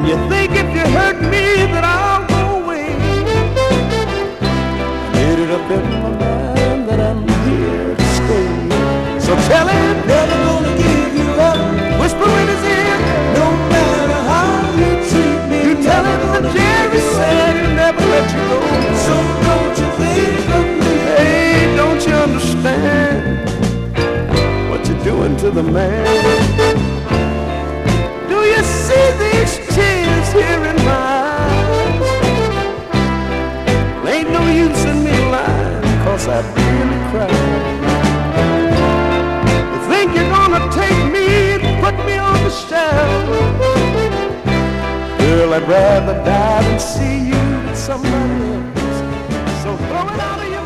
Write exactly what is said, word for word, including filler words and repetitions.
You think if you hurt me that I'll go away. Made it up in my mind that I'm here to stay. So tell him, never gonna give you up. Whisper in his ear, no matter how you treat me. You tell him that Jerry said he'll never let you go. So don't you think of me? Hey, don't you understand what you're doing to the man? Do you see these tears here in my eyes? Well, ain't no use in me lying, 'cause I really cried. You think you're gonna take me and put me on the shelf? Girl, I'd rather die than see you with somebody else. So throw it out of your